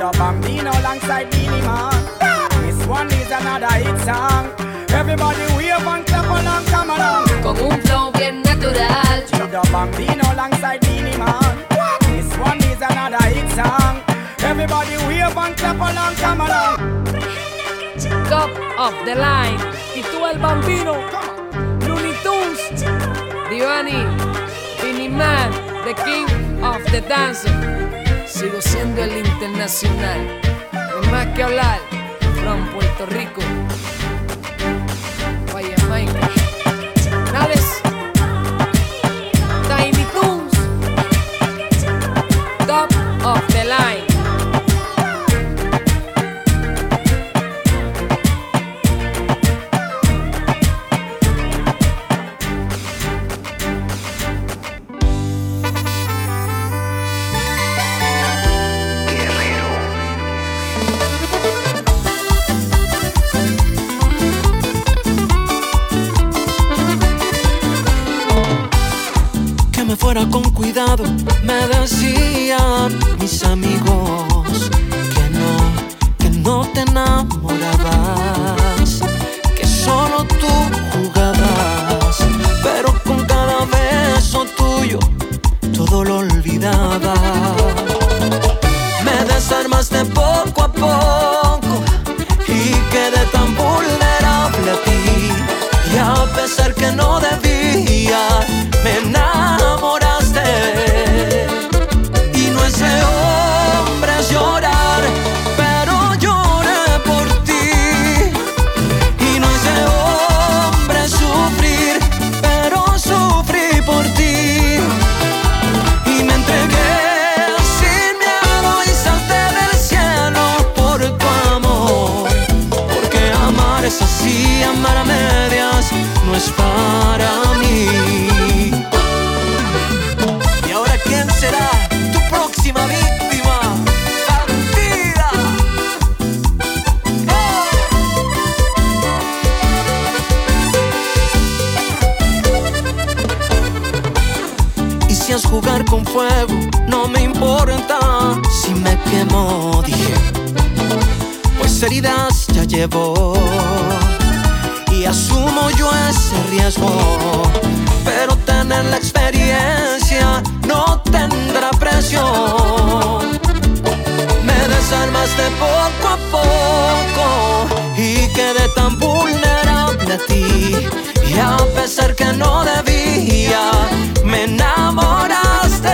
Chido Bambino alongside Beenie Man. This one is another hit song. Everybody wave and clap along, come along. Con un flow bien natural. Chido Bambino alongside Beenie Man. This one is another hit song. Everybody wave and clap along, come along. Top of the line. Y tú el Bambino. Looney Tunes. Divani. Beenie Man. The King of the Dance. Sigo siendo el internacional. No hay más que hablar. From Puerto Rico. Vaya Jamaica. Nades. Tiny Toons. Top of the line. Fuera con cuidado, me decían mis amigos que no te enamorabas, que solo tú jugabas, pero con cada beso tuyo todo lo olvidaba. Me desarmaste poco a poco y quedé tan vulnerable a ti, y a pesar que no debía, me enamoraste. Y no es de hombres llorar, pero lloré por ti. Y no es de hombres sufrir, pero sufrí por ti. Y me entregué sin miedo y salté del cielo por tu amor, porque amar es así, amar a medias no es para mí. ¿Y ahora quién será tu próxima víctima? ¡Bandida! ¡Oh! Quisieras jugar con fuego, no me importa si me quemo, dije, pues heridas ya llevo y asumo yo ese riesgo, pero tener la experiencia no tendrá precio. Me desarmaste poco a poco y quedé tan vulnerable a ti, y a pesar que no debía, me enamoraste.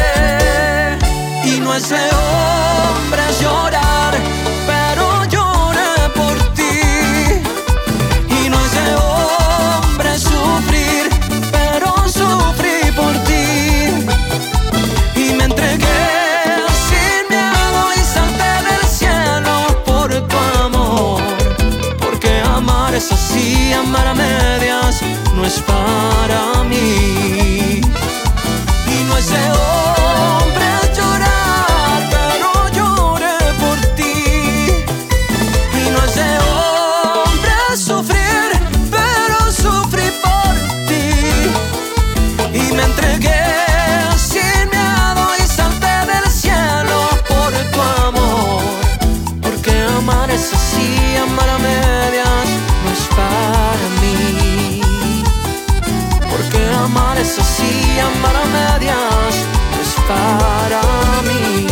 Y no es de hombres llorar, pero lloré por ti. Y no es de hombres sufrir, pero sufrí por ti. Y me entregué sin miedo y salté del cielo por tu amor, porque amar es así, amar a medias no es para mí. Y no es de hombres llorar, pero lloré por ti. Y no es de hombres sufrir, pero sufrí por ti. Y me entregué sin miedo y salté del cielo por tu amor, porque amar es así, amar a medias no es para mí. Porque amar es así, amar a medias no es para mí.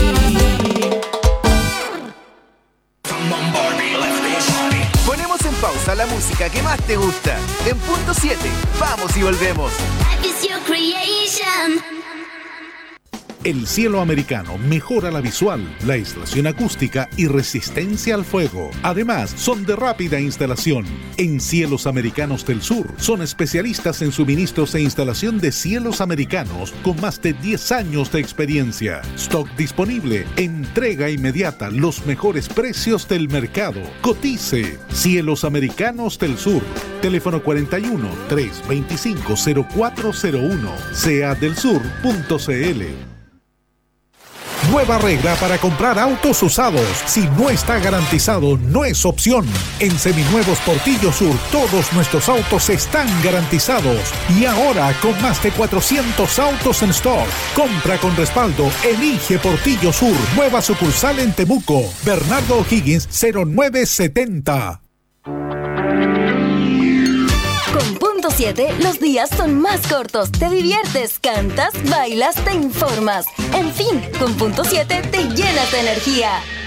Ponemos en pausa la música que más te gusta. En punto 7, vamos y volvemos. Life is your creation. El Cielo Americano mejora la visual, la aislación acústica y resistencia al fuego. Además, son de rápida instalación. En Cielos Americanos del Sur son especialistas en suministros e instalación de cielos americanos con más de 10 años de experiencia. Stock disponible, entrega inmediata, los mejores precios del mercado. Cotice. Cielos Americanos del Sur. Teléfono 41 325 0401. seadelsur.cl. Nueva regla para comprar autos usados. Si no está garantizado, no es opción. En Seminuevos Portillo Sur, todos nuestros autos están garantizados. Y ahora, con más de 400 autos en stock. Compra con respaldo. Elige Portillo Sur. Nueva sucursal en Temuco. Bernardo O'Higgins, 0970. Con Punto 7, los días son más cortos. Te diviertes, cantas, bailas, te informas. En fin, con Punto 7 te llenas de energía.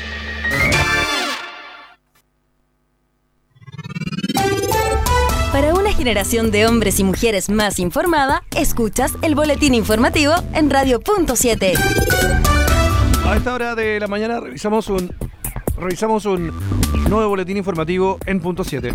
Para una generación de hombres y mujeres más informada, escuchas el boletín informativo en Radio Punto 7. A esta hora de la mañana revisamos un nuevo boletín informativo en Punto 7.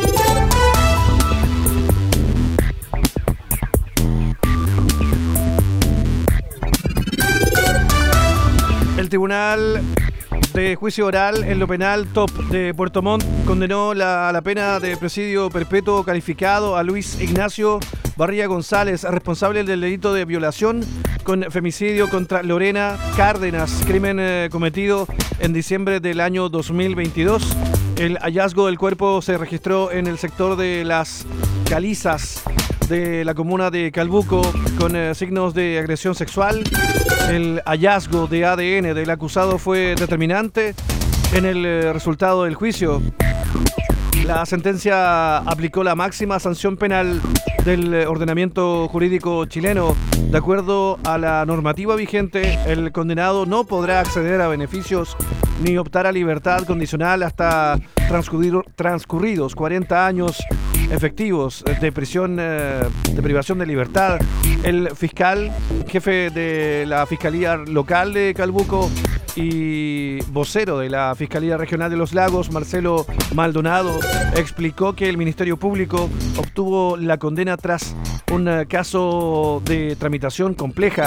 El Tribunal de Juicio Oral en lo Penal Top de Puerto Montt condenó a la pena de presidio perpetuo calificado a Luis Ignacio Barría González, responsable del delito de violación con femicidio contra Lorena Cárdenas, crimen cometido en diciembre del año 2022. El hallazgo del cuerpo se registró en el sector de Las Calizas de la comuna de Calbuco con signos de agresión sexual. El hallazgo de ADN del acusado fue determinante en el resultado del juicio. La sentencia aplicó la máxima sanción penal del ordenamiento jurídico chileno. De acuerdo a la normativa vigente, el condenado no podrá acceder a beneficios ni optar a libertad condicional hasta transcurridos 40 años efectivos de prisión, de privación de libertad. El fiscal, jefe de la Fiscalía Local de Calbuco y vocero de la Fiscalía Regional de los Lagos, Marcelo Maldonado, explicó que el Ministerio Público obtuvo la condena tras un caso de tramitación compleja.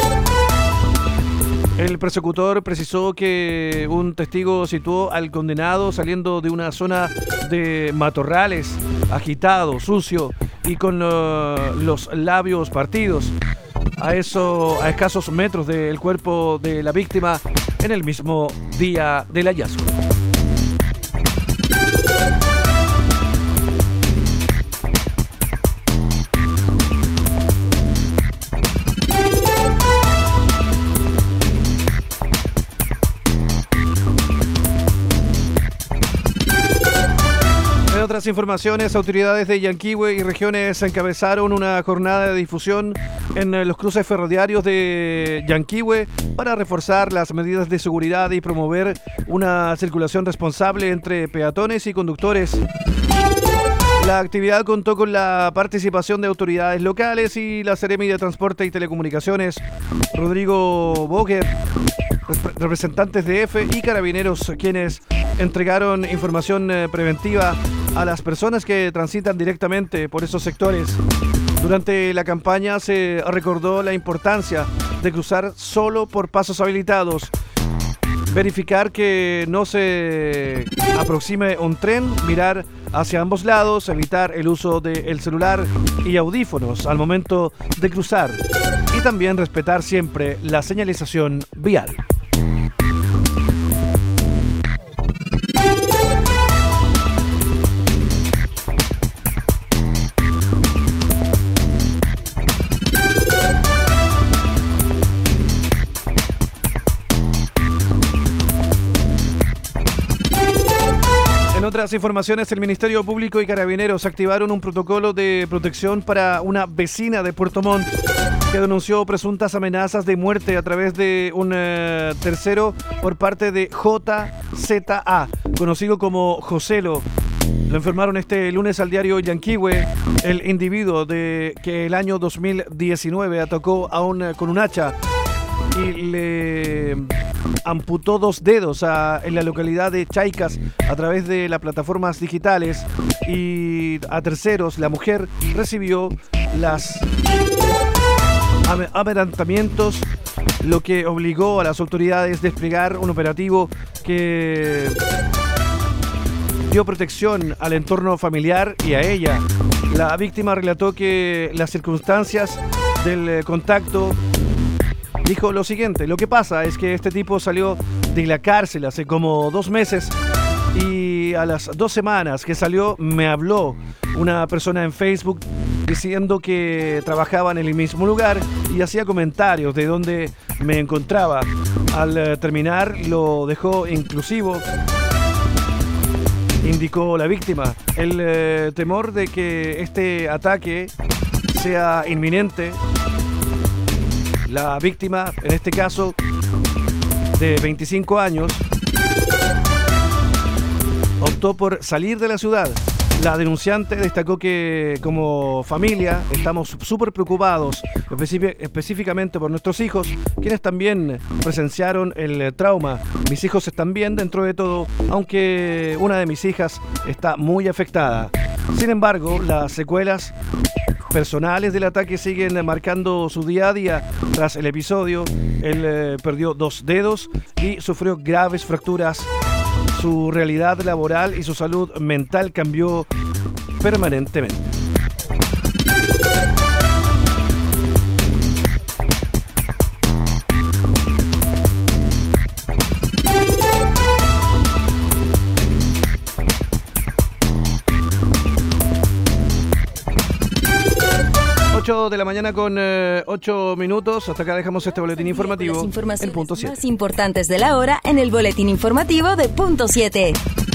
El persecutor precisó que un testigo situó al condenado saliendo de una zona de matorrales, agitado, sucio y con los labios partidos, a escasos metros del cuerpo de la víctima en el mismo día del hallazgo. En otras informaciones, autoridades de Yanquihue y regiones encabezaron una jornada de difusión en los cruces ferroviarios de Yanquihue para reforzar las medidas de seguridad y promover una circulación responsable entre peatones y conductores. La actividad contó con la participación de autoridades locales y la Seremi de Transporte y Telecomunicaciones, Rodrigo Boger, representantes de EFE y carabineros, quienes entregaron información preventiva a las personas que transitan directamente por esos sectores. Durante la campaña se recordó la importancia de cruzar solo por pasos habilitados, verificar que no se aproxime un tren, mirar hacia ambos lados, evitar el uso del celular y audífonos al momento de cruzar y también respetar siempre la señalización vial. En otras informaciones, el Ministerio Público y Carabineros activaron un protocolo de protección para una vecina de Puerto Montt que denunció presuntas amenazas de muerte a través de un tercero por parte de JZA, conocido como Joselo. Lo informaron este lunes al diario Yanquihue. El individuo que el año 2019 atacó con un hacha y le amputó 2 dedos en la localidad de Chaicas a través de las plataformas digitales, y a terceros. La mujer recibió las amedrentamientos, lo que obligó a las autoridades a desplegar un operativo que dio protección al entorno familiar y a ella. La víctima relató que las circunstancias del contacto dijo lo siguiente: lo que pasa es que este tipo salió de la cárcel hace como 2 meses y a las 2 semanas que salió me habló una persona en Facebook diciendo que trabajaba en el mismo lugar y hacía comentarios de dónde me encontraba. Al terminar lo dejó inclusivo, indicó la víctima. El temor de que este ataque sea inminente, la víctima, en este caso de 25 años, optó por salir de la ciudad. La denunciante destacó que como familia estamos súper preocupados, específicamente por nuestros hijos, quienes también presenciaron el trauma. Mis hijos están bien dentro de todo, aunque una de mis hijas está muy afectada. Sin embargo, las secuelas personales del ataque siguen marcando su día a día. Tras el episodio, él perdió 2 dedos y sufrió graves fracturas. Su realidad laboral y su salud mental cambió permanentemente. De la mañana con 8 minutos. Hasta acá dejamos este boletín informativo. El punto 7. Más importantes de la hora en el boletín informativo de punto 7.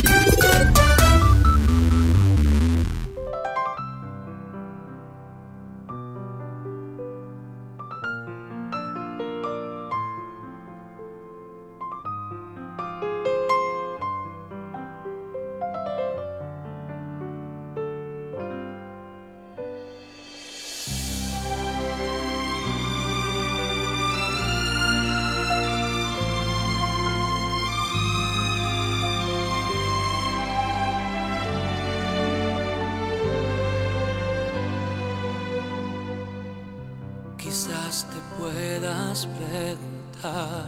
Quizás te puedas preguntar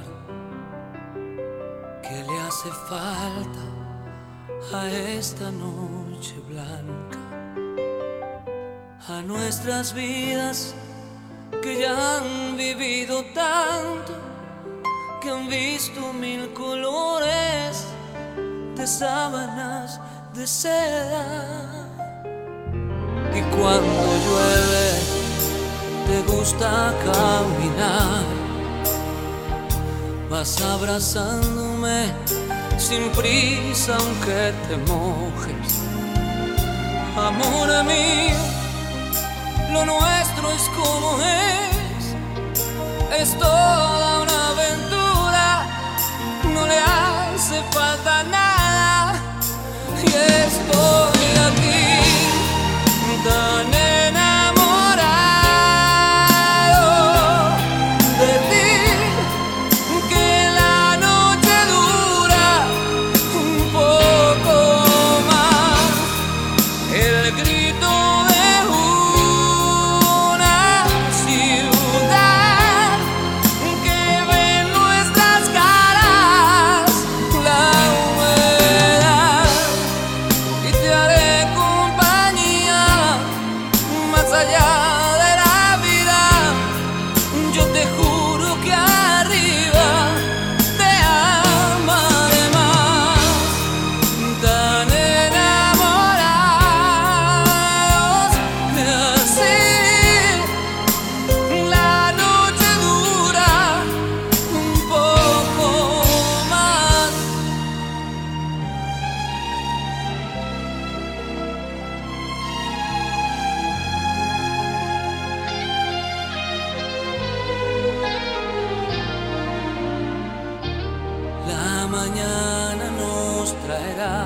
qué le hace falta a esta noche blanca, a nuestras vidas que ya han vivido tanto, que han visto 1000 colores de sábanas de seda. Y cuando llueve te gusta caminar, vas abrazándome sin prisa aunque te mojes. Amor mío, lo nuestro es como es toda una aventura, no le hace falta nada. Y estoy aquí tan enamorado de ti, que la noche dura un poco más. El grito de una ciudad que ve en nuestras caras la humedad, y te haré compañía más allá de la vida. Yo te juro que arriba te amaré más, tan enamorados que así la noche dura un poco más. La mañana nos traerá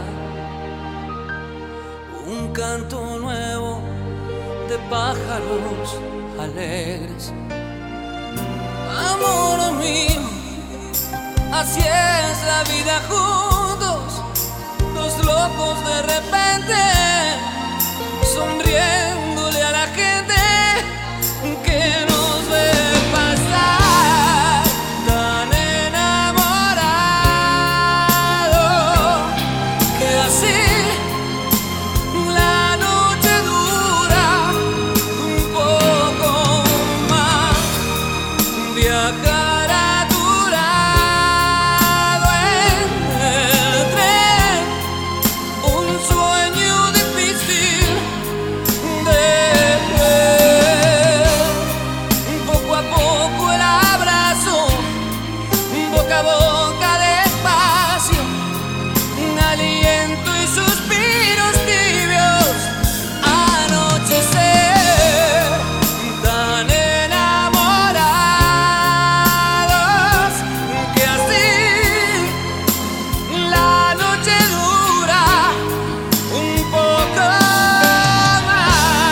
un canto nuevo de pájaros alegres. Amor mío, así es la vida juntos, dos locos de repente, sonriéndole a la gente que nos ve pasar, tan enamorado que así la noche dura un poco más. Viajar boca a boca despacio, aliento y suspiros tibios, anochecer, tan enamorados que así la noche dura un poco más.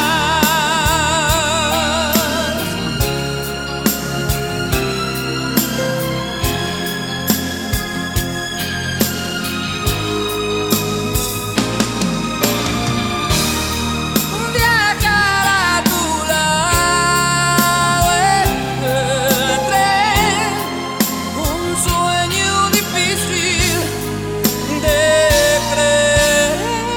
Viajar a tu lado en el tren, un sueño difícil de creer.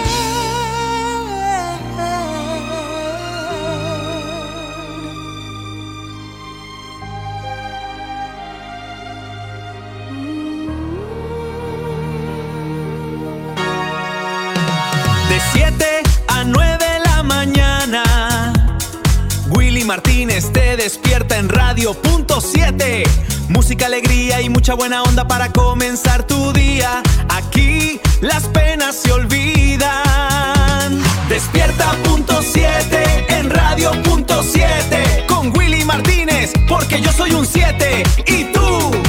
De 7 a 9 de la mañana, Willy Martínez te despierta en Radio.7. Música, alegría y mucha buena onda para comenzar tu día. Aquí las penas se olvidan. Despierta.7 en Radio.7 con Willy Martínez, porque yo soy un 7 y tú.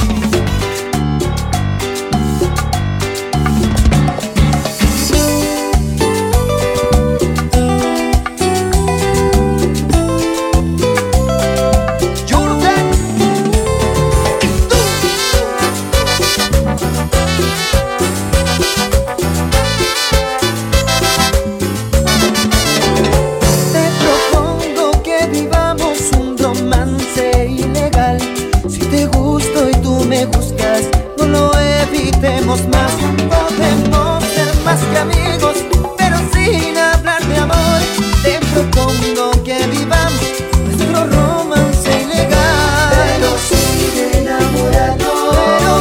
Te propongo que vivamos un romance ilegal. Si te gusto y tú me gustas, no lo evitemos más. Podemos ser más que amigos, pero sin hablar de amor. Te propongo que vivamos nuestro romance ilegal, pero sin enamorarnos,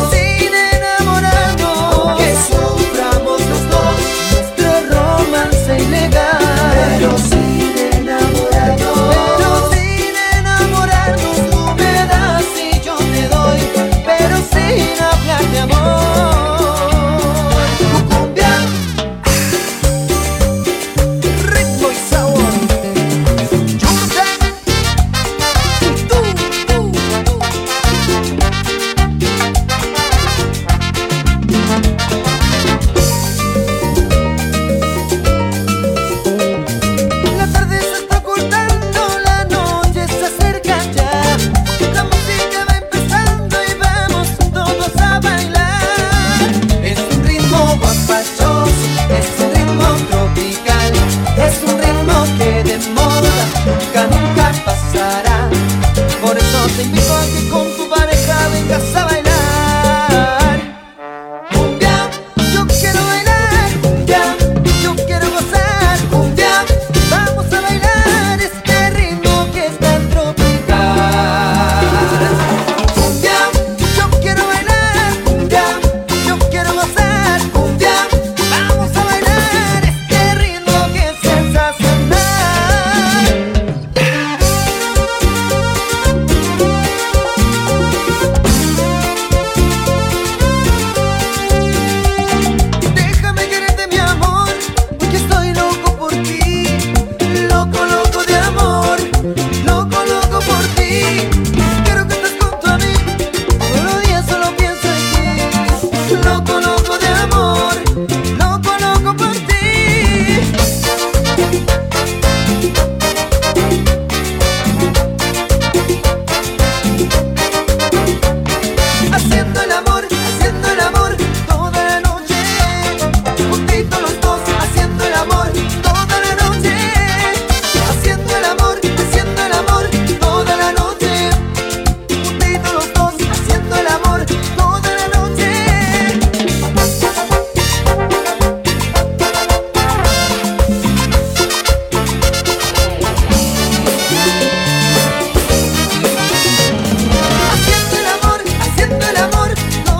que suframos los dos nuestro romance ilegal, pero sin enamorarnos, tú me das y yo te doy, pero sin hablar de amor. Cumbia, ritmo y sabor. Jordan, y tú. La tarde se está ocultando, la noche se acerca ya. La música va empezando y vamos todos a bailar. Es un ritmo guapachoso, es un ritmo tropical, es un ritmo que de moda nunca pasará. Por eso te invito a que con tu pareja vengas a bailar. Cumbia, yo quiero bailar, cumbia, yo quiero gozar, cumbia. Vamos a bailar este ritmo que es tan tropical. Cumbia, yo quiero bailar, cumbia, yo quiero gozar, cumbia. Vamos a bailar este ritmo que es sensacional. Déjame quererte, mi amor, porque estoy loco por ti. Loco, loco de amor, loco por ti. Quiero que estés junto a mí, todos los días solo pienso en ti. Loco de amor, loco por ti. Haciendo el amor toda la noche. Juntitos los dos, haciendo el amor toda la noche. Haciendo el amor toda la noche. Juntitos los dos, haciendo el amor toda la noche. Haciendo el amor toda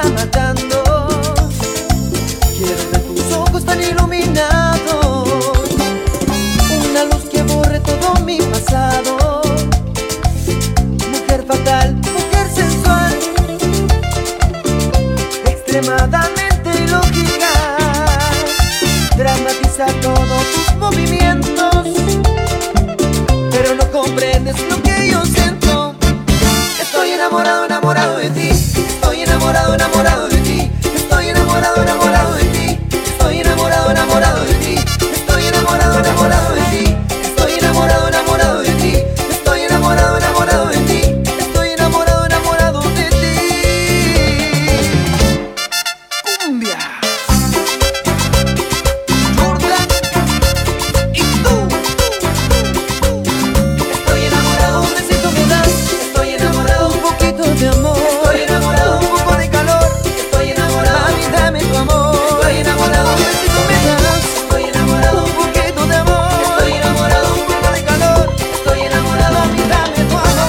matando. Quiero ver tus ojos tan iluminados, una luz que borre todo mi pasado. Mujer fatal, mujer sensual, extremadamente ilógica, dramatiza todos tus movimientos, pero no comprendes lo que yo siento. Estoy enamorado, enamorado de ti. Estoy enamorado, enamorado de ti. Estoy enamorado, enamorado de ti. Estoy enamorado, enamorado de ti. Estoy enamorado, enamorado de ti. Estoy enamorado, enamorado de ti. Estoy enamorado, enamorado de ti. Estoy enamorado, enamorado de ti. Cumbia. Jordan y tú. Estoy enamorado, un besito me das. Estoy enamorado, un poquito de amor. Estoy enamorado, un poco de calor. Estoy enamorado, mami, dame tu amor. Estoy enamorado, un besito me das. Estoy enamorado, un poquito de amor. Estoy enamorado, un poco de calor. Estoy enamorado, mami, dame tu amor.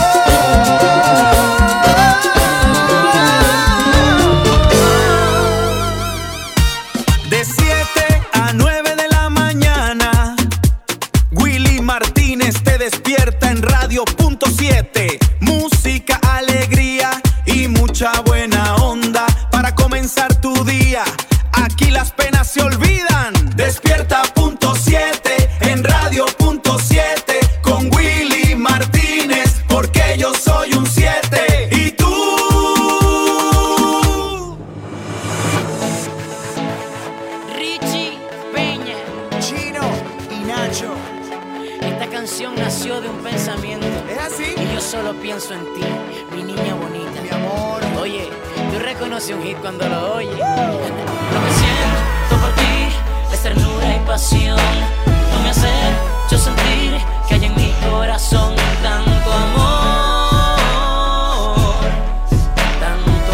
De 7 a 9 de la mañana, Willy Martínez te despierta en Radio.7. Música, alegría y mucha buena onda para comenzar tu día. Aquí las penas se olvidan. Despierta.7 en Radio.7 con Willy Martínez, porque yo soy un 7 y tú. Richie Peña, Chino y Nacho. esta canción nació de un pensamiento. ¿Es así? Y yo solo pienso en ti, mi niña bonita. Mi amor. Oye, tú reconoces un hit cuando lo oyes. Lo que siento por ti es ternura y pasión. Tú me has hecho sentir que hay en mi corazón tanto amor, tanto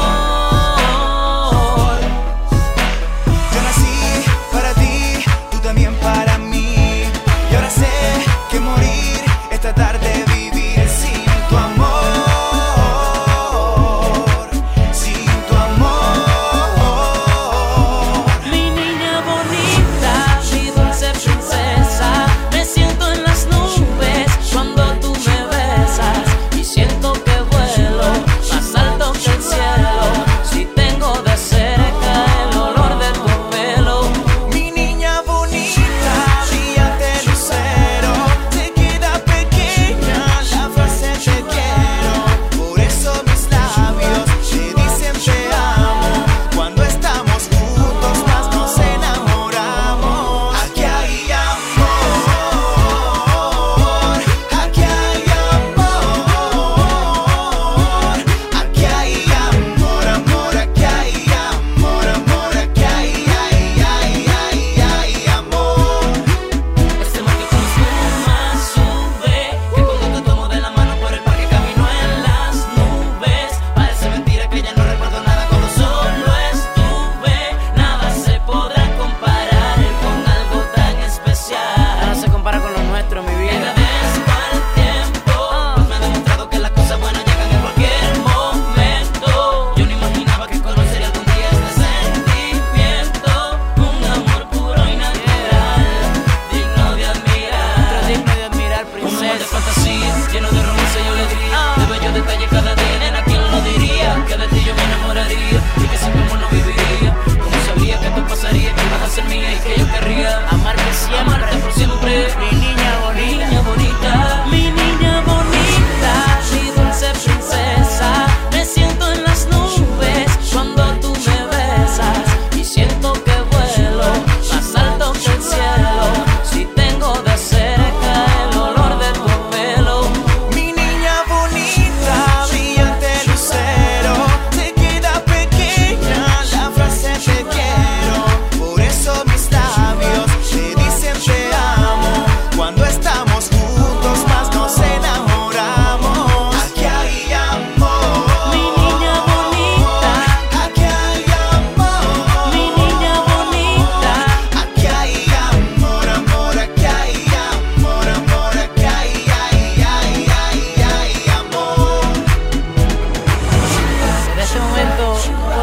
amor. Yo nací para ti, tú también para mí. Y ahora sé que morir es tratar de vivir sin tu amor. Sin tu amor. Mi niña bonita, mi dulce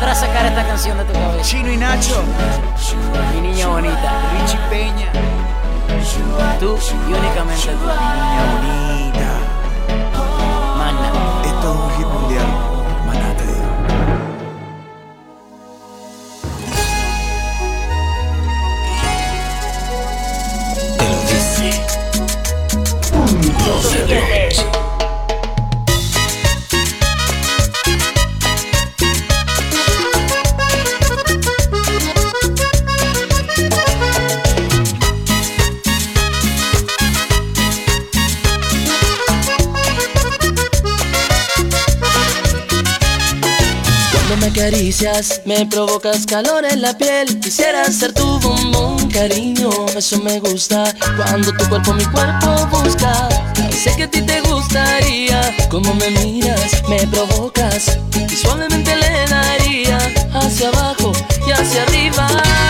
logras sacar esta canción de tu cabeza? Chino y Nacho, Mi niña bonita, Richie Peña, tú y únicamente tú. niña bonita. Magna. Esto es un hit mundial. Maná, te digo. Te lo dice. Cuando me acaricias, me provocas calor en la piel. Quisiera ser tu bombón, cariño, eso me gusta. Cuando tu cuerpo mi cuerpo busca, y sé que a ti te gustaría. Como me miras, me provocas, y suavemente le daría hacia abajo y hacia arriba.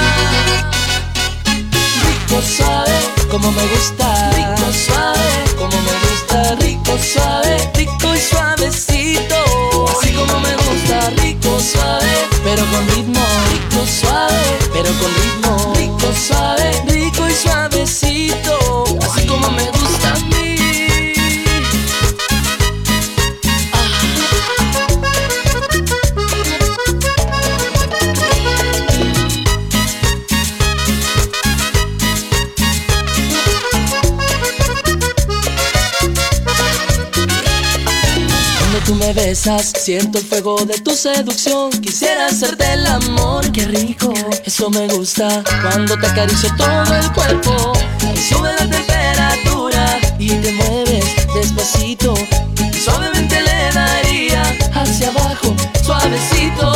Rico suave, como me gusta. Rico suave, como me gusta. Rico suave, rico y suavecito. Así como me gusta, rico suave, pero con ritmo. Rico suave, pero con ritmo. Rico suave, rico y suavecito. Así como me gusta a mí. Tú me besas, siento el fuego de tu seducción. Quisiera hacerte el amor, qué rico, eso me gusta. Cuando te acaricio todo el cuerpo y sube la temperatura y te mueves despacito y suavemente le daría hacia abajo, suavecito.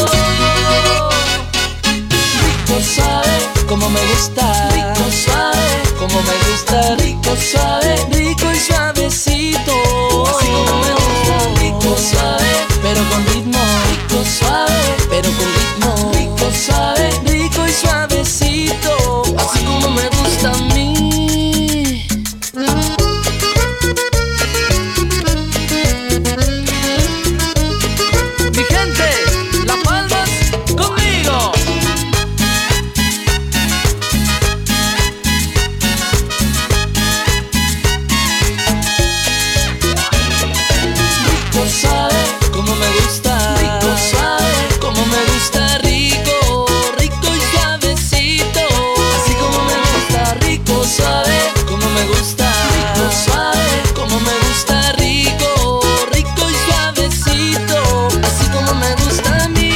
Rico suave, como me gusta. Rico suave, como me gusta. Rico suave, rico y suavecito. Así como me gusta, rico suave, pero con ritmo. Rico suave, pero con ritmo. Rico suave, rico y suavecito. Así como me gusta a mí. Mi gente, las palmas conmigo. Rico suave, como me gusta. Rico suave, como me gusta. Rico, rico y suavecito. Así como me gusta. Rico suave, como me gusta. Rico suave, como me gusta. Rico, rico y suavecito. Así como me gusta a mí.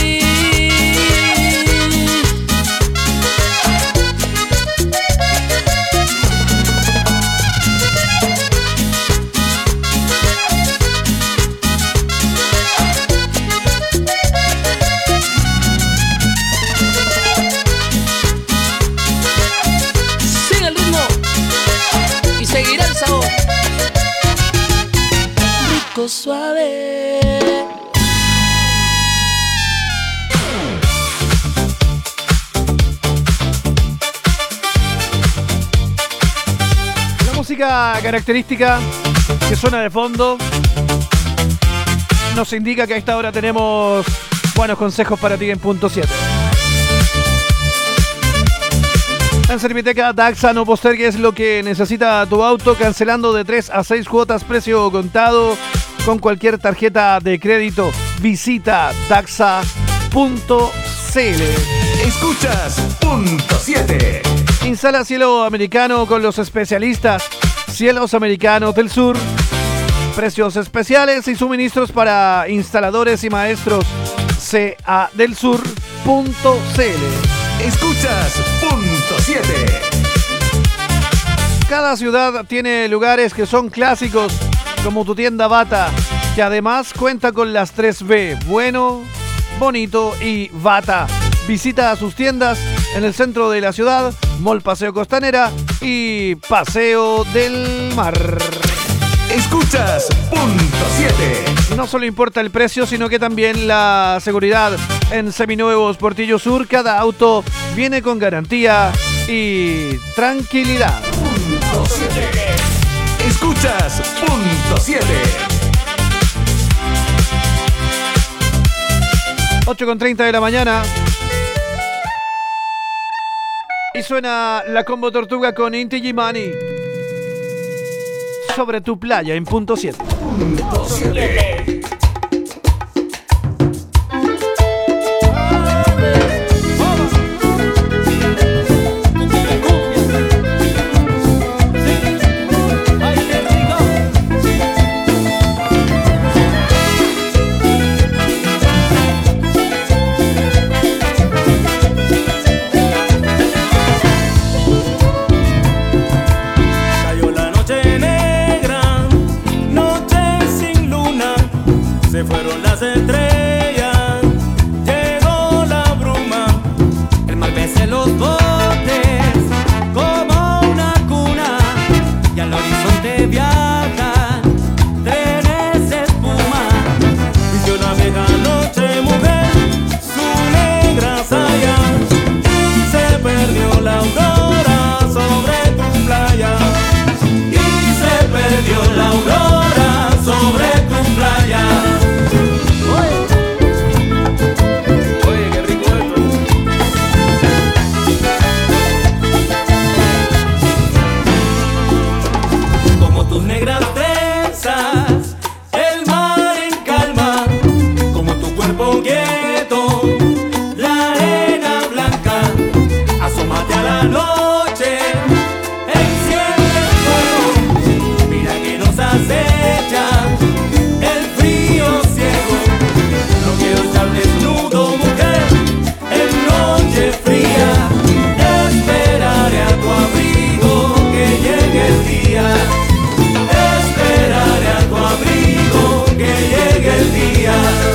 Sigue el ritmo y seguirá el sabor. Rico suave. La música característica que suena de fondo nos indica que a esta hora tenemos buenos consejos para ti en punto 7. En Serviteca Daxa no postergues lo que necesita tu auto cancelando de 3 a 6 cuotas precio contado con cualquier tarjeta de crédito. Visita daxa.cl. Escuchas punto 7. Instala cielo americano con los especialistas Cielos Americanos del Sur. Precios especiales y suministros para instaladores y maestros. cadelsur.cl. Escuchas punto 7. Cada ciudad tiene lugares que son clásicos, como tu tienda Bata, que además cuenta con las 3B, bueno, bonito y Bata. Visita sus tiendas en el centro de la ciudad, Mall Paseo Costanera y Paseo del Mar. Escuchas punto 7. No solo importa el precio, sino que también la seguridad. En Seminuevos Portillo Sur, cada auto viene con garantía y tranquilidad. Punto 7. Escuchas punto 7. 8:30 de la mañana. Y suena la Combo Tortuga con Inti Gimani. Sobre tu playa en punto 7. Fueron las estrellas, llegó la bruma, el mar mece los botes como una cuna y al horizonte viajan trenes de espuma. Vistió la vieja noche mujer su negra saya y se perdió la aurora sobre tu playa y se perdió la aurora sobre tu playa. Negras trenzas, el mar en calma, como tu cuerpo quieto, la arena blanca, asómate a la noche, enciende el fuego, mira que nos acecha el frío ciego, no quiero estar desnudo, mujer, en noche fría, esperaré a tu abrigo que llegue el día. Esperaré a tu abrigo que llegue el día.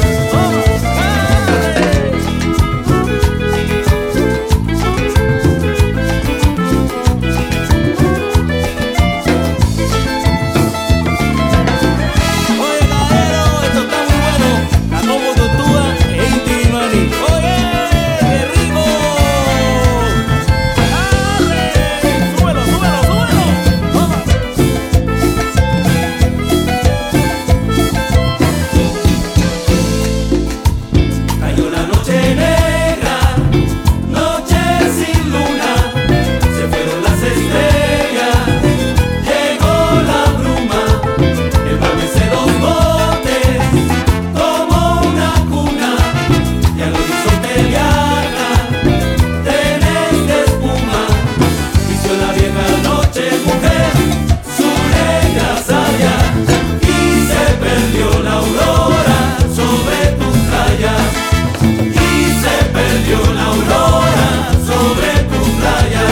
Oye, caballero, esto está muy bueno. La Combo Tortuga e Inti Gimani. Oye, qué rico. Dale, súbelo, súbelo, súbelo. Cayó la noche negra, noche sin luna, se fueron las estrellas, llegó la bruma, el mar mece los botes como una cuna y al horizonte viajan trenes de espuma. Vistió la vieja noche mujer su negra saya y se perdió la aurora sobre tu playa. Y se perdió la aurora sobre tu playa.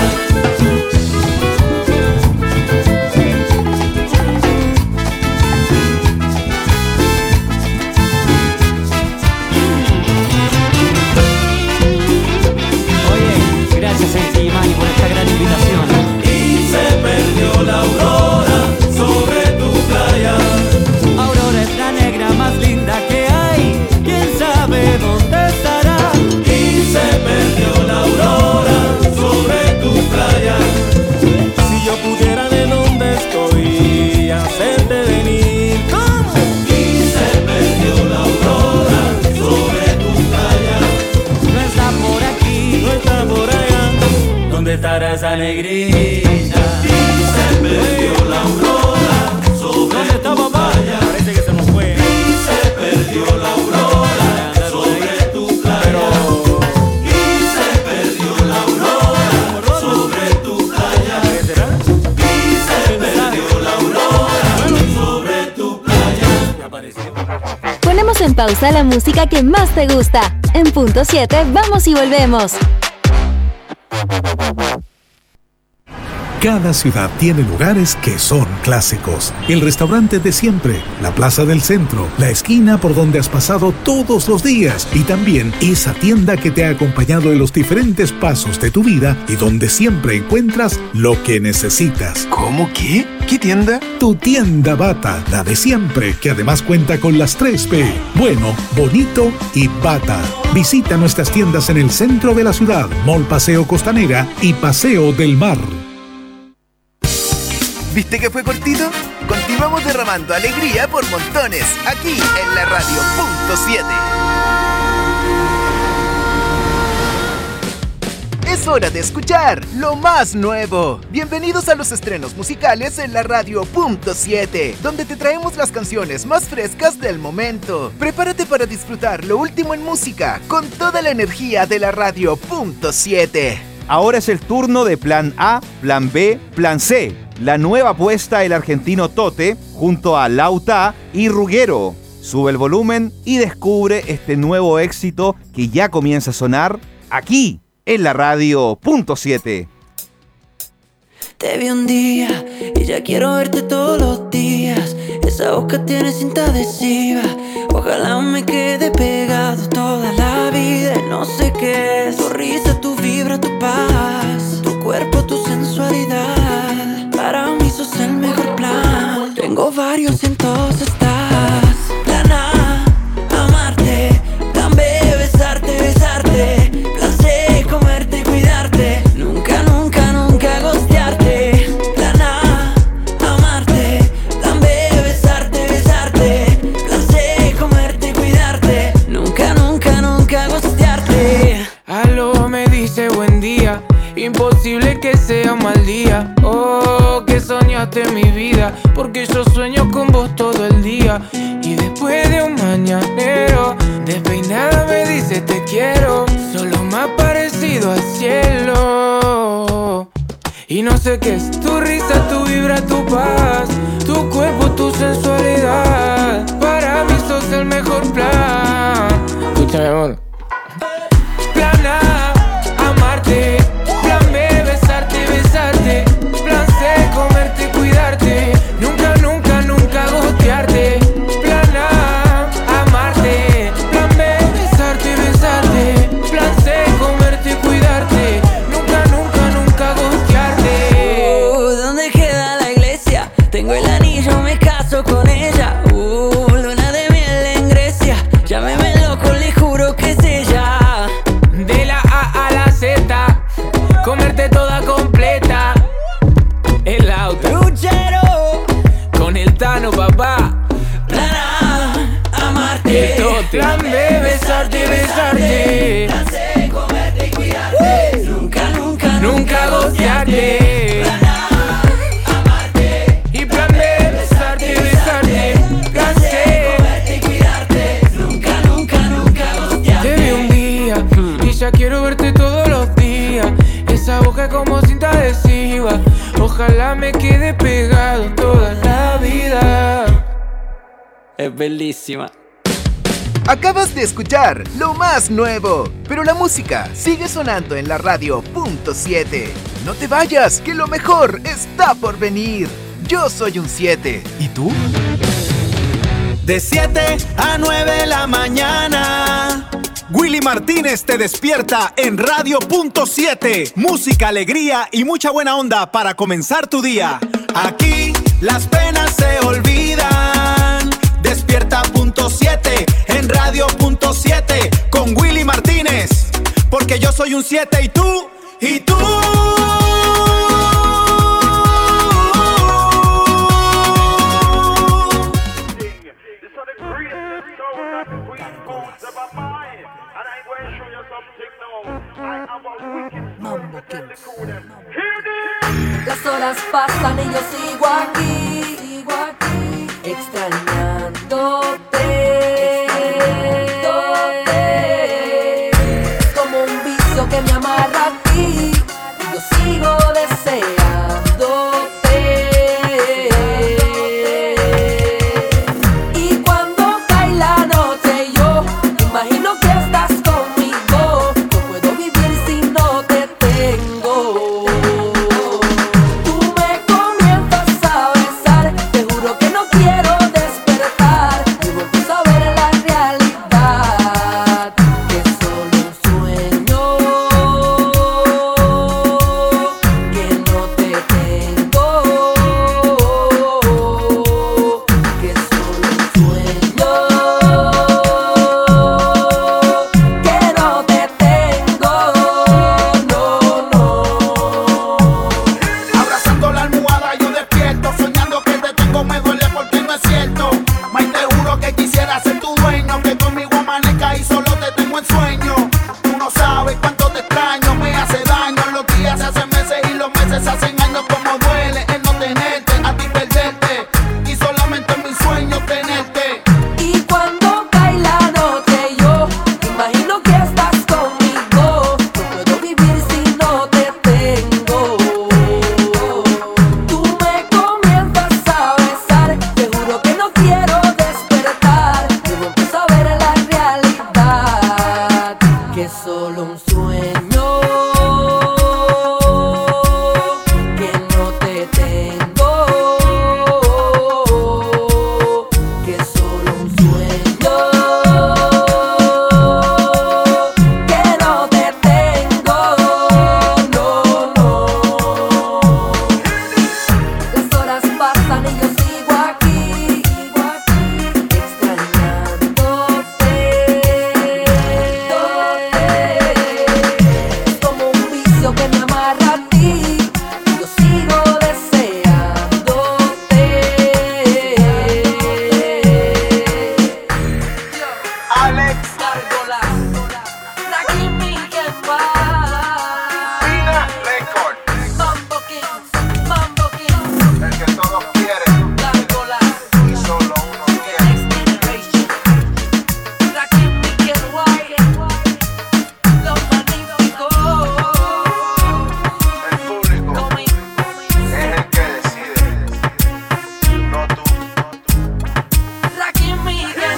Oye, gracias Inti Gimani por esta gran invitación. Y se perdió la aurora sobre tu playa. Aurora es la negra más linda que hay, quién sabe dónde estará. Y se perdió la aurora sobre tu playa. Si yo pudiera de donde estoy hacerte venir, ¿cómo? Y se perdió la aurora sobre tu playa. No está por aquí, no está por allá, ¿dónde estará esa negrita? Y se perdió la aurora sobre tu playa. Parece que se nos fue. Y se perdió la aurora sobre tu playa. Y se perdió la aurora sobre tu playa. Y se perdió la aurora sobre tu playa. Ponemos en pausa la música que más te gusta. En punto 7 vamos y volvemos. Cada ciudad tiene lugares que son clásicos. El restaurante de siempre, la plaza del centro, la esquina por donde has pasado todos los días y también esa tienda que te ha acompañado en los diferentes pasos de tu vida y donde siempre encuentras lo que necesitas. ¿Cómo qué? ¿Qué tienda? Tu tienda Bata, la de siempre, que además cuenta con las 3P. Bueno, bonito y Bata. Visita nuestras tiendas en el centro de la ciudad, Mall Paseo Costanera y Paseo del Mar. ¿Viste que fue cortito? Continuamos derramando alegría por montones, aquí en la radio punto 7. hora de escuchar lo más nuevo. Bienvenidos a los estrenos musicales en la radio .7, donde te traemos las canciones más frescas del momento. Prepárate para disfrutar lo último en música con toda la energía de la radio .7. Ahora es el turno de Plan A, Plan B, Plan C. La nueva apuesta del argentino Tote junto a Lauta y Ruggero. Sube el volumen y descubre este nuevo éxito que ya comienza a sonar aquí en la radio .7. Te vi un día y ya quiero verte todos los días. Esa boca tiene cinta adhesiva. Ojalá me quede pegado toda la vida. No sé qué es. Tu risa, tu vibra, tu paz, tu cuerpo, tu sensualidad. Para mí sos el mejor plan. Tengo varios y en todos estás. Plan A, amarte. Plan B, besarte, besarte. Plan C, comerte y cuidarte. Nunca, nunca, nunca gostearte. Plan A, amarte. Plan B, besarte, besarte. Plan C, comerte y cuidarte. Nunca, nunca, nunca gostearte. Aló, me dice buen día. Imposible que sea un mal día. Oh, que soñaste mi vida, porque yo sueño con vos todo el día. Y después de un mañanero, despeinada me dice te quiero. Solo más parecido al cielo. Y no sé qué es tu risa, tu vibra, tu paz, tu cuerpo, tu sensualidad. Para mí sos el mejor plan. Escúchame, amor. Plan A, amarte. Plan B, besarte y besarte. Plan C, comerte y cuidarte. Nunca, nunca, nunca gostearte. Plan A, amarte. Plan B, besarte y besarte. Plan C, comerte y cuidarte. Nunca, nunca, nunca gostearte. ¿Dónde queda la iglesia? Tengo el anillo, me caso con ella. Luna de miel en Grecia. Llámeme loco, le juro que es ella. De la A a la Z, comerte toda completa. El auto Ruggero con el Tano, papá. Plan A, amarte. El Tote. Plan B, besarte y besarte. Plan C, comerte y cuidarte. Nunca, nunca, Nunca gostearte. Plan A, amarte. Y plan B, besarte y besarte. Plan C, comerte y cuidarte. Nunca, nunca, nunca gostearte. te vi un día y ya quiero verte todos los días. Esa boca como cinta adhesiva. Ojalá me quede pegado toda la vida. Es bellísima. Acabas de escuchar lo más nuevo, pero la música sigue sonando en la radio .7. No te vayas, que lo mejor está por venir. Yo soy un 7. ¿Y tú? De 7 a 9 de la mañana, Willy Martínez te despierta en Radio .7. Música, alegría y mucha buena onda para comenzar tu día. Aquí las penas se olvidan. Despierta .7 en Radio .7 con Willy Martínez. Porque yo soy un 7 y tú, y tú. Las horas pasan y yo sigo aquí, extrañándote. Es como un vicio que me amarra aquí y yo sigo deseándote. Y cuando cae la noche yo imagino que estás conmigo. No puedo vivir si no te tengo. Tú me comienzas a besar, te juro que no quiero despertar. Y vuelvo a saber la realidad, que es solo un sueño. que es solo un sueño, que no te tengo, que es solo un sueño, que no te tengo, no, no. Las horas pasan y yo sigo aquí, extrañándote. Es como un vicio que me amarra a ti, yo sigo deseándote. Alex Gárgola, Rakim Miguel Pina Record, Mambo Kings, Mambo Kings, el que todos quieren, Gárgola, y solo uno quiere. Next Generation, Rakim Miguel los magníficos. El público es el que decide, no tú. Rakim Miguel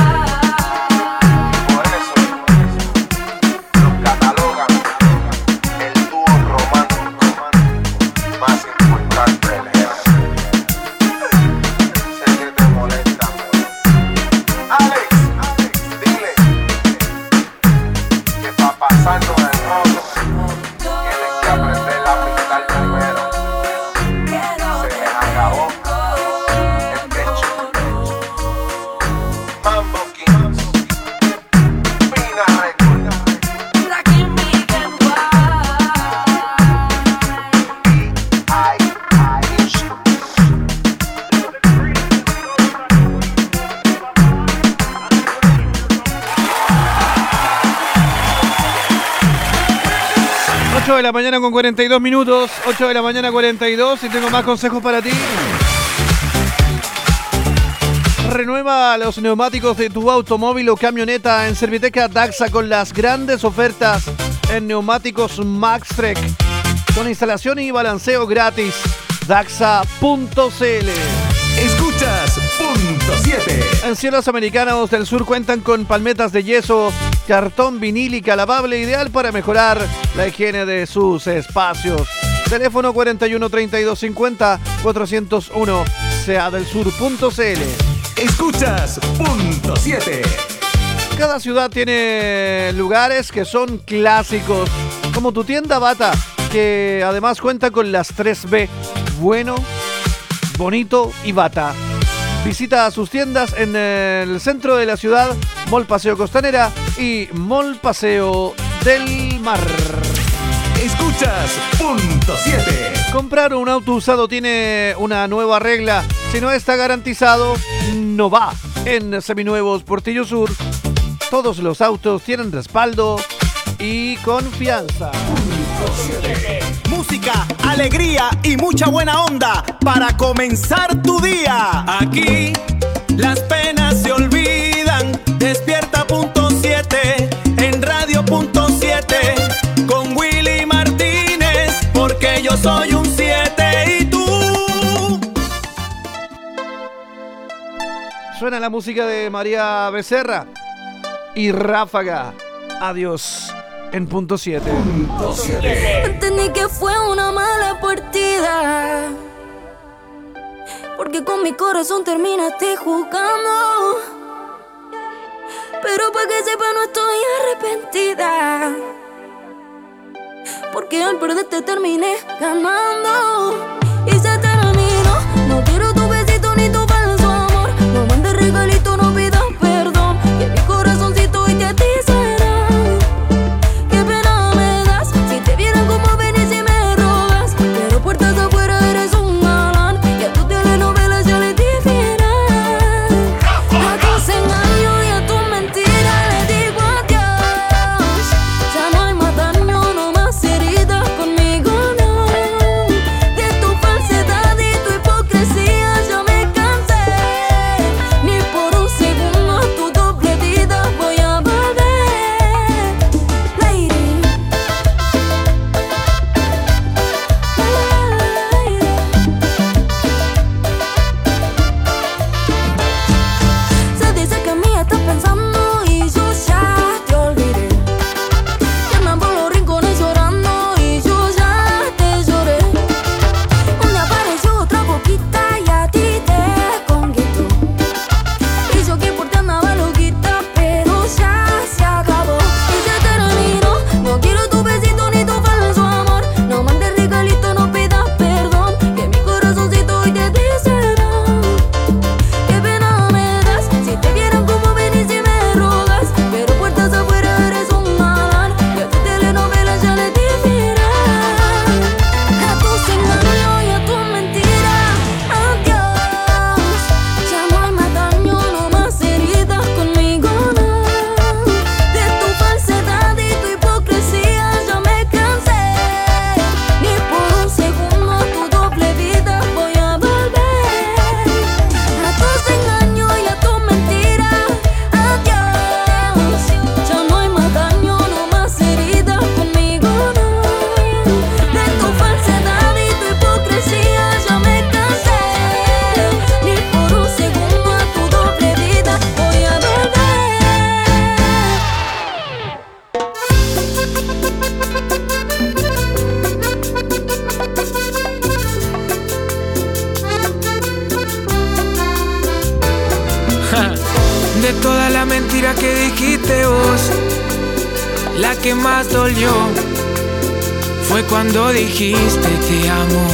Por eso los catalogan el dúo romántico más importante del género. Sé que te molesta, Alex, dile que pa' pasarnos el rollo tienen que aprender a pintar primero. Se les acabó el techo. Mambo Kings, Pina Record, Rakim Miguel Music. 8 de la mañana con 42 minutos, 8 de la mañana 42 y tengo más consejos para ti. Renueva los neumáticos de tu automóvil o camioneta en Serviteca Daxa con las grandes ofertas en neumáticos Maxtrek con instalación y balanceo gratis. Daxa.cl. Escuchas Punto 7. En Cielos Americanos del Sur cuentan con palmetas de yeso, cartón vinílica lavable ideal para mejorar la higiene de sus espacios. Teléfono 41 32 50 401 seadelsur.cl. Escuchas Punto 7. Cada ciudad tiene lugares que son clásicos, como tu tienda Bata, que además cuenta con las 3B, bueno, bonito y Bata. Visita sus tiendas en el centro de la ciudad, Mall Paseo Costanera y Mall Paseo del Mar. Escuchas Punto 7. Comprar un auto usado tiene una nueva regla. Si no está garantizado, no va. En Seminuevos Portillo Sur, todos los autos tienen respaldo y confianza. Música, alegría y mucha buena onda para comenzar tu día. Aquí las penas se olvidan. Despierta Punto 7 en Radio Punto 7 con Willy Martínez, porque yo soy un 7 y tú. Suena la música de María Becerra y Ráfaga. Adiós en Punto 7. Entendí que fue una mala partida, porque con mi corazón terminaste jugando. Pero para que sepa no estoy arrepentida, porque al perderte terminé ganando. Y se terminó, no quiero tu besito ni tu falso amor. No mandes regalito, no pidas perdón, que mi corazoncito hoy te atizará. Qué pena me das, si te vieran como venís y me robas. Pero puertas afuera eres un galán, y a tu telenovela ya le di final. A tus engaños y a tu mentira le digo adiós. Ya no hay más daño, no más heridas conmigo, no. De tu falsedad mentira que dijiste vos, la que más dolió, fue cuando dijiste te amo.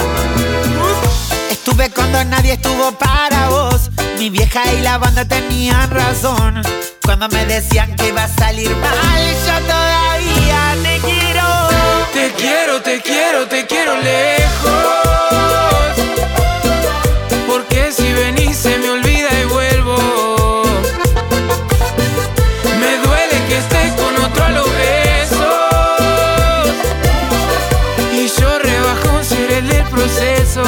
Estuve cuando nadie estuvo para vos. Mi vieja y la banda tenían razón. Cuando me decían que iba a salir mal, yo todavía te quiero. Te quiero, te quiero, te quiero lejos. Porque si venís se me olvida y vuelvo. Me duele que estés con otro a los besos. Y yo rebajo ser el del proceso.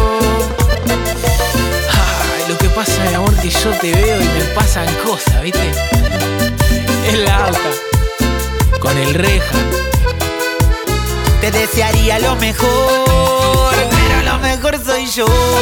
Ay, lo que pasa, mi amor, que yo te veo y me pasan cosas, ¿viste? Es la alta, con el reja. Te desearía lo mejor, pero lo mejor soy yo.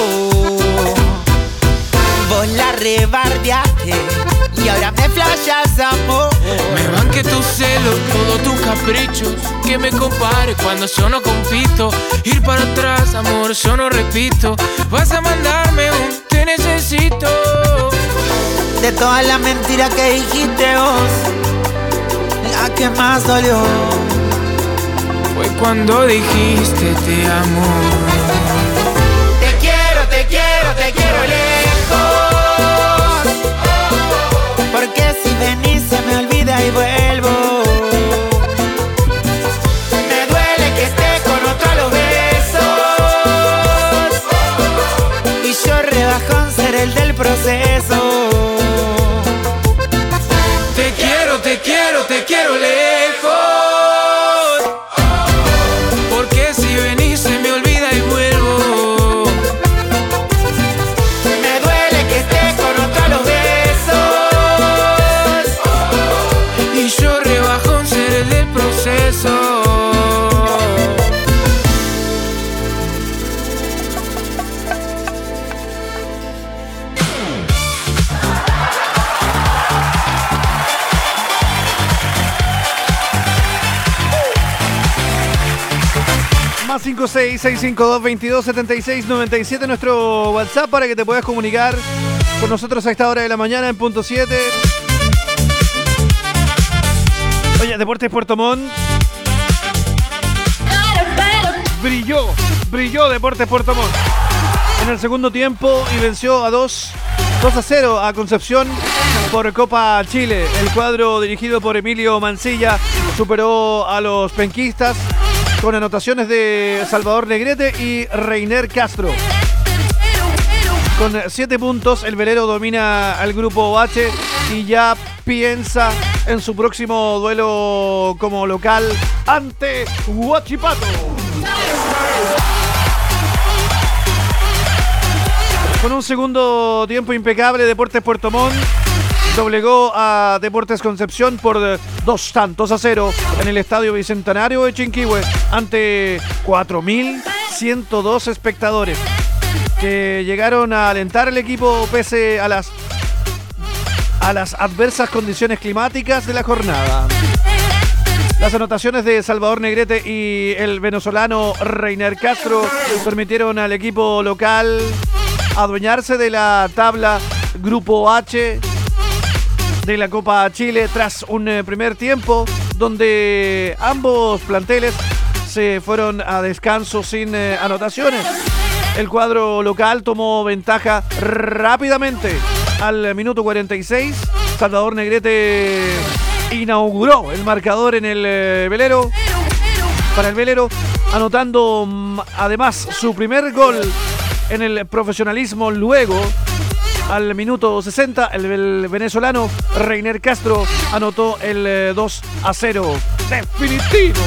Vos la rebardeaste y ahora me flashas amor. Me van que tus celos, todos tus caprichos, que me compares cuando yo no compito. Ir para atrás, amor, yo no repito. Vas a mandarme un te necesito. De todas las mentiras que dijiste vos, la que más dolió fue cuando dijiste te amo. Te quiero, te quiero, te quiero lejos. Porque si venís se me olvida y vuelvo. Me duele que estés con otro a los besos. Y yo rebajo en ser el del proceso. Te quiero, te quiero, te quiero lejos. Porque si venís se me olvida y vuelvo. Me duele que estés con otro a los besos. Y yo rebajo en ser el del proceso. Más 56652227697 nuestro WhatsApp para que te puedas comunicar con nosotros a esta hora de la mañana en punto 7. Oye, Deportes Puerto Montt brilló Deportes Puerto Montt en el segundo tiempo y venció a 2-0 a Concepción por Copa Chile. El cuadro dirigido por Emilio Mancilla superó a los penquistas con anotaciones de Salvador Negrete y Reiner Castro. Con 7 puntos, el velero domina al grupo H y ya piensa en su próximo duelo como local ante Huachipato. Con un segundo tiempo impecable, Deportes Puerto Montt doblegó a Deportes Concepción por 2-0 en el Estadio Bicentenario de Chinquihue ante 4.102 espectadores que llegaron a alentar al equipo pese a las adversas condiciones climáticas de la jornada. Las anotaciones de Salvador Negrete y el venezolano Reiner Castro permitieron al equipo local adueñarse de la tabla Grupo H de la Copa Chile tras un primer tiempo donde ambos planteles se fueron a descanso sin anotaciones. El cuadro local tomó ventaja rápidamente. Al minuto 46, Salvador Negrete inauguró el marcador en el velero, para el velero, anotando además su primer gol en el profesionalismo. Luego, al minuto 60, el venezolano Reiner Castro anotó el 2-0 definitivo.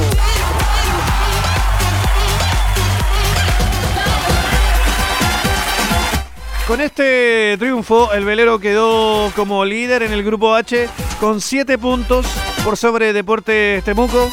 Con este triunfo, el velero quedó como líder en el grupo H con 7 puntos por sobre Deportes Temuco.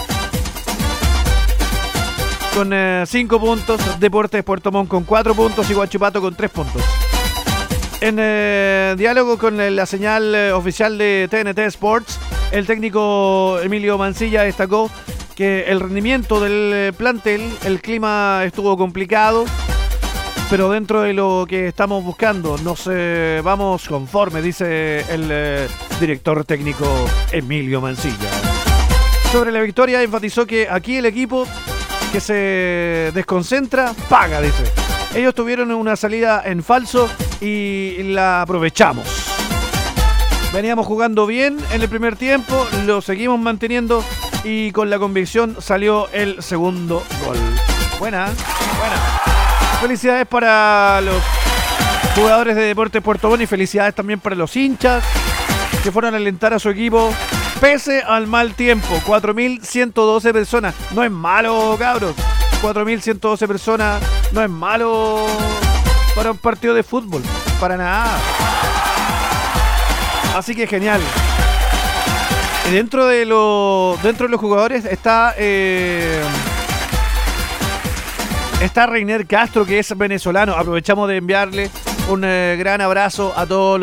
Con 5 puntos, Deportes Puerto Montt con 4 puntos y Huachipato con 3 puntos. En diálogo con la señal oficial de TNT Sports, el técnico Emilio Mancilla destacó que el rendimiento del plantel, el clima estuvo complicado pero dentro de lo que estamos buscando nos vamos conforme, dice el director técnico Emilio Mancilla. Sobre la victoria enfatizó que aquí el equipo que se desconcentra paga, dice. Ellos tuvieron una salida en falso y la aprovechamos. Veníamos jugando bien en el primer tiempo, lo seguimos manteniendo y con la convicción salió el segundo gol. Buena. Felicidades para los jugadores de Deportes Puerto Montt y felicidades también para los hinchas que fueron a alentar a su equipo pese al mal tiempo. 4.112 personas. No es malo, cabros. 4.112 personas no es malo para un partido de fútbol. Para nada. Así que genial. Y dentro de los jugadores está Reiner Castro, que es venezolano. Aprovechamos de enviarle un gran abrazo a todos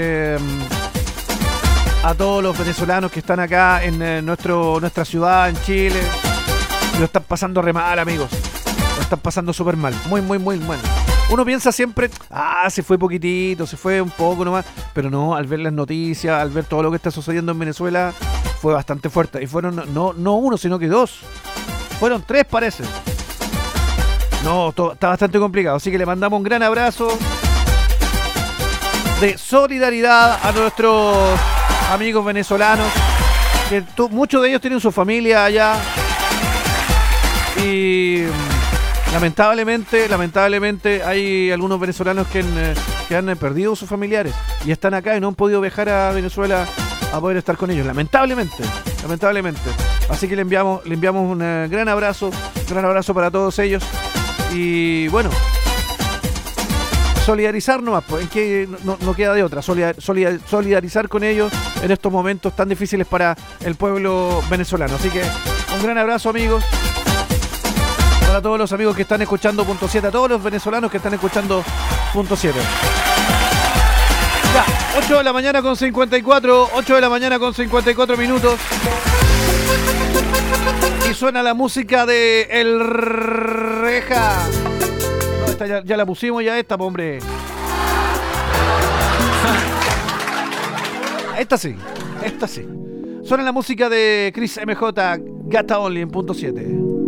los venezolanos que están acá en nuestra ciudad, en Chile. Lo están pasando re mal, amigos. Lo están pasando súper mal. Muy mal. Uno piensa siempre, se fue poquitito, se fue un poco nomás. Pero no, al ver las noticias, al ver todo lo que está sucediendo en Venezuela, fue bastante fuerte. Y fueron no uno, sino que dos. Fueron tres, parece. No, está bastante complicado. Así que le mandamos un gran abrazo de solidaridad a nuestros amigos venezolanos, que muchos de ellos tienen su familia allá y lamentablemente hay algunos venezolanos que han perdido sus familiares y están acá y no han podido viajar a Venezuela a poder estar con ellos, lamentablemente. Así que le enviamos un gran abrazo para todos ellos y bueno, solidarizar nomás, pues, en que no queda de otra, solidarizar con ellos en estos momentos tan difíciles para el pueblo venezolano. Así que un gran abrazo, amigos, para todos los amigos que están escuchando Punto 7, a todos los venezolanos que están escuchando Punto 7. Ya, 8 de la mañana con 54 minutos. Y suena la música de El Reja. Ya la pusimos esta, hombre. Esta sí. Suena la música de Chris MJ, Gata Only en Punto 7.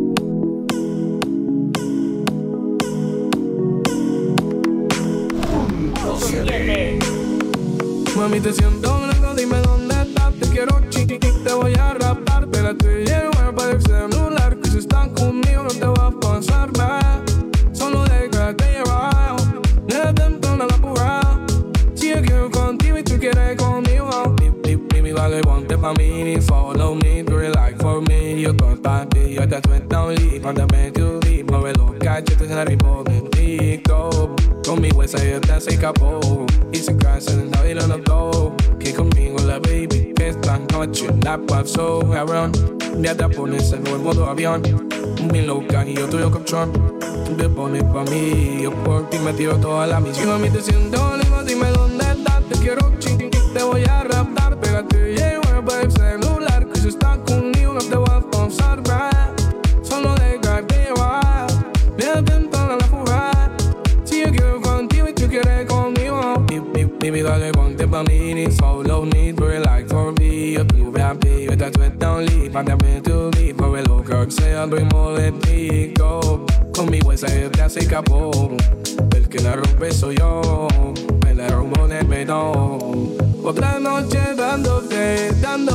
Punto 7. Mami, te siento blanco, dime dónde estás. Te quiero chiqui, te voy a raptar. Pero te llevo para el celular. Que si estás conmigo no te va a pasar nada. Solo déjate llevar, detente la apurada. Si yo quiero contigo y tú quieres conmigo, baby, dale, ponte pa' mí. Follow me, do it like for me. Yo todo para ti, yo te suelto un lead. Mándame tu beat, mueve los cachetes en el ritmo de TikTok. Conmigo esa ya se escapó y se casa en el no notó. Que conmigo la baby, que esta noche la pasó cabrón. Ya te pones en el modo avión, bien loca y yo tuyo control. Tú te pones pa' mí, yo por ti me tiro toda la misión. A mí te siento lejos, dime dónde estás. Te quiero chiqui, te voy a raptar. Pégate, llevo para el celular. Que si estás conmigo no te voy a pasar nada. Solo dejarte llevar, atento a la jugada. Si yo quiero contigo y tú quieres conmigo, baby, dale, ponte pa' mí. Follow me, do it like for me. Yo tu baby, yo te suelto un lead. Mándame tu beat, mueve lo que sea el ritmo de TikTok. Conmigo esa ya se escapó. El que la rompe soy yo. Me la rompo en el pedón. Otra noche dándote,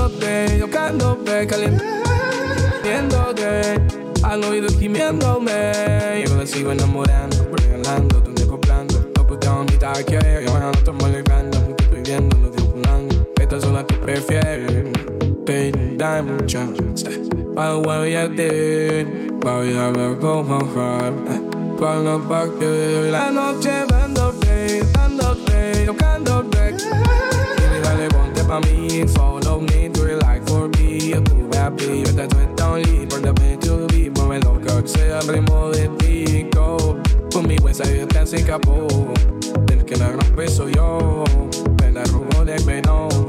tocándote, calientándote. Al oído gimiéndome. Yo la sigo enamorando, regalando, tú me comprando. No puedo olvidar que yo no estoy molestando. Lo que estoy viendo, lo estoy jugando. Estas son las que prefiero. Te dame un chance. Para what I did. Para ver cómo fue. Para partir. La noche dándote, tocándote. Baby, dale, ponte pa' mí. Follow me, do it like for me. Yo tu baby, yo te suelto un lead. Pórdame tu beat, mueve lo que sea el ritmo de TikTok. Conmigo esa ya se escapó. Del que la rompe soy yo. Me la robó del venón.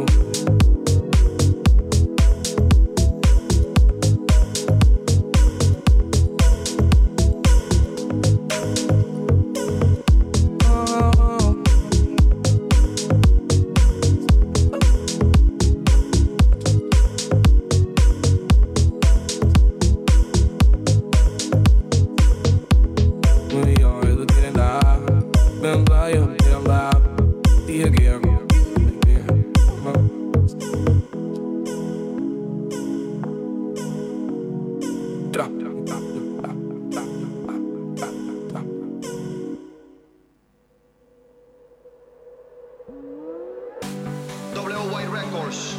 WY Records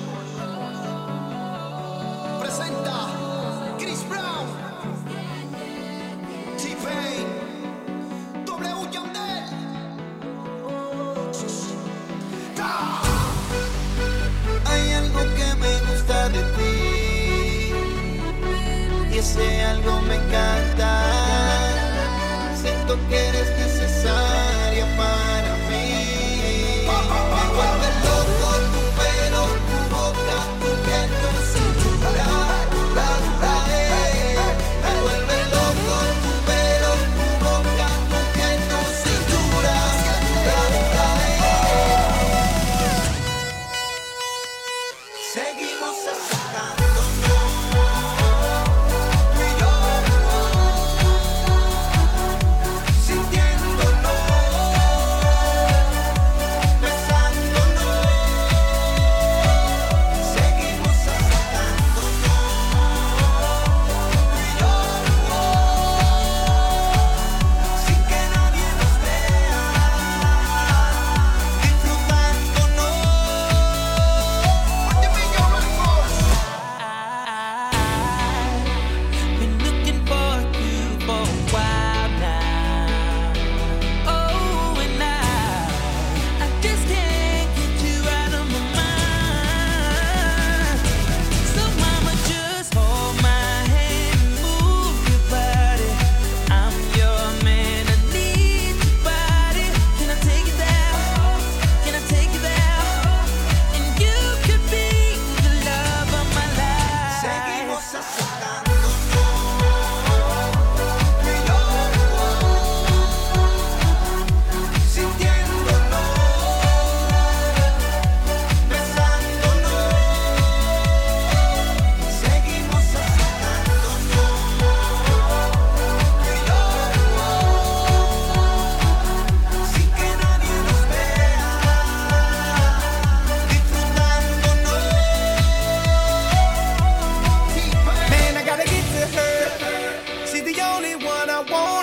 presenta Chris Brown, T-Pain, W Yandel. Hay algo que me gusta de ti y ese algo me encanta. Siento que eres necesaria para mí. Me vuelve loco tu pelo, tu boca, tu piel, tu cintura. Me vuelve loco tu pelo, tu boca, tu piel, tu cintura. Seguimos acercándonos, tú y yo, sintiéndolo, besándonos. Seguimos acercándonos, tú y yo, sin que nadie nos vea, disfrutándonos. Been looking forward to for a while now. Oh, and I just can't get you out of my mind. So mama, just hold my hand and move your body. I'm your man, I need your body. Can I take you there? Can I take you there? And you could be the love of my life. Seguimos acercándonos, tú y yo, sintiéndolo, besándonos. Seguimos acercándonos, tú y yo, sin que nadie nos vea, disfrutándonos. Man, I gotta get to her. She's the only one I want.